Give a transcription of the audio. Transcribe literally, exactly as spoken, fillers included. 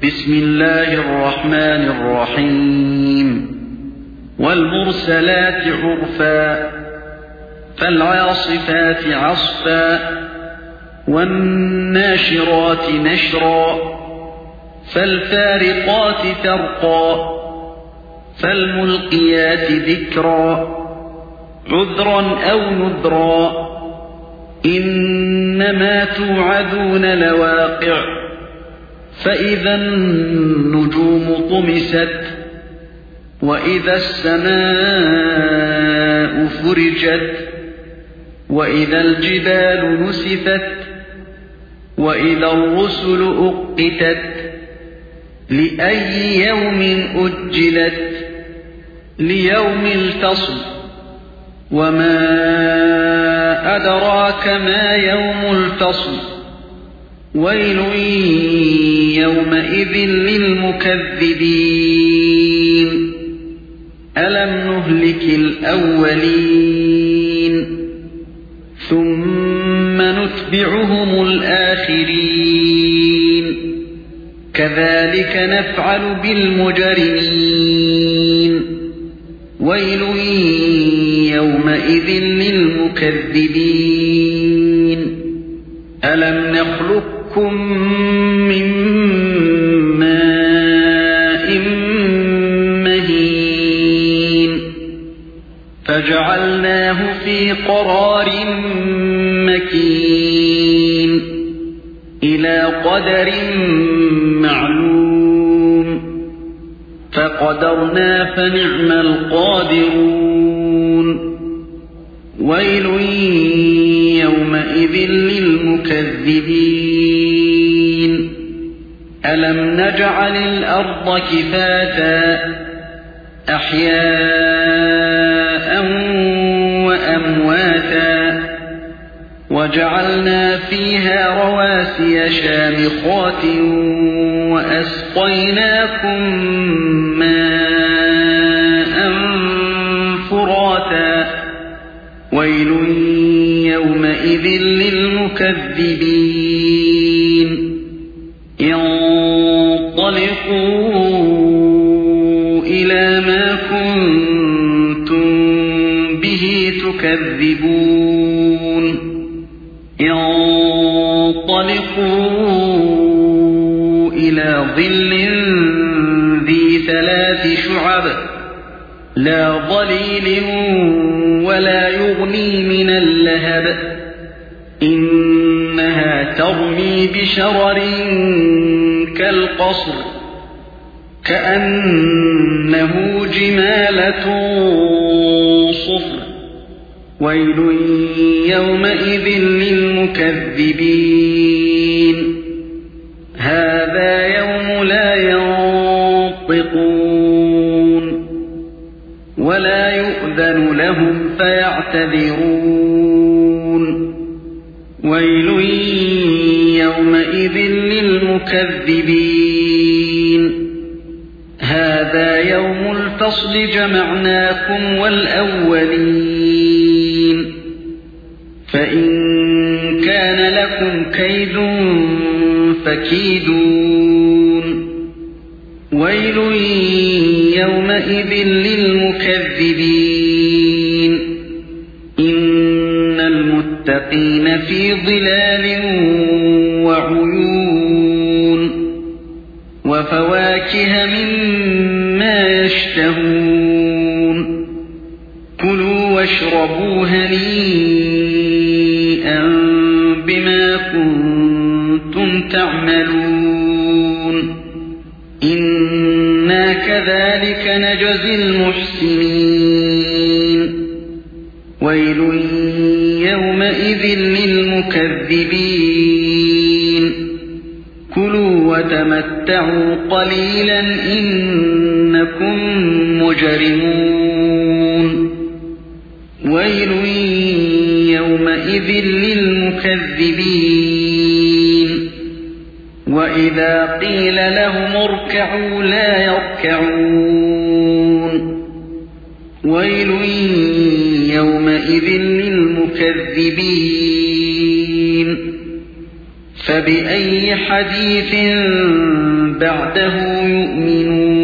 بسم الله الرحمن الرحيم والمرسلات عرفا فالعاصفات عصفا والناشرات نشرا فالفارقات فرقا فالملقيات ذكرا عذرا أو نذرا إنما توعدون لواقع فإذا النجوم طمست وإذا السماء فرجت وإذا الجبال نسفت وإذا الرسل أقتت لأي يوم أجلت ليوم الفصل وما أدراك ما يوم الفصل ويل يومئذ للمكذبين ألم نهلك الأولين ثم نتبعهم الآخرين كذلك نفعل بالمجرمين ويل يومئذ للمكذبين ألم نخلقكم من ماء مهين فجعلناه في قرار مكين إلى قدر معلوم فقدرنا فنعم القادرون ويل يومئذ للمكذبين ألم نجعل الأرض كفاتا أحياء وأمواتا وجعلنا فيها رواسي شامخات وأسقيناكم ماء فراتا ويل يومئذ للمكذبين انطلقوا إلى ما كنتم به تكذبون انطلقوا إلى ظل ذي ثلاث شعب لا ظليل ولا يغني من اللهب إنها ترمي بشرر كالقصر كأنه جمالة صفر ويل يومئذ للمكذبين هذا يوم لا ينطقون ولا يؤذن لهم فيعتذرون ويل يومئذ للمكذبين هذا يوم الفصل جمعناكم والأولين فإن كان لكم كيد فكيدون ويل يومئذ للمكذبين إن المتقين في ظلال وعيون وفواكه مما يشتهون كلوا واشربوا هنيئا بما كنتم تعملون إنا كذلك نجزي المحسنين ويل يومئذ للمكذبين كلوا وتمتعوا قليلا إنكم مجرمون ويل يومئذ للمكذبين وإذا قيل لهم اركعوا لا يركعون ويل يومئذ للمكذبين فبأي حديث بعده يؤمنون